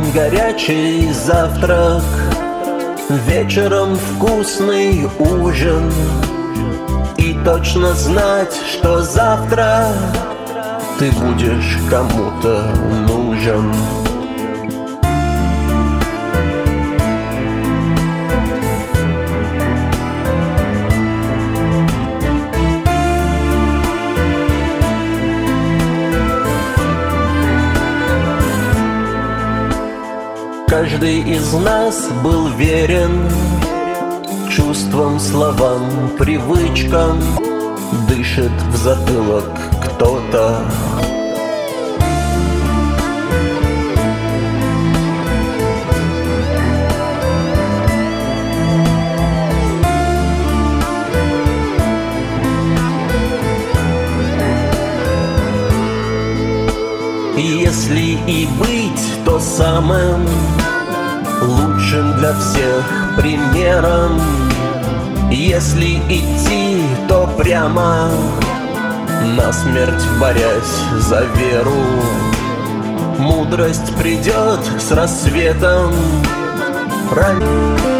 горячий завтрак, вечером вкусный ужин, и точно знать, что завтра ты будешь кому-то нужен. Каждый из нас был верен чувствам, словам, привычкам. Дышит в затылок кто-то. И если и быть, то самым лучшим для всех примером. Если идти, то прямо, насмерть борясь за веру. Мудрость придет с рассветом.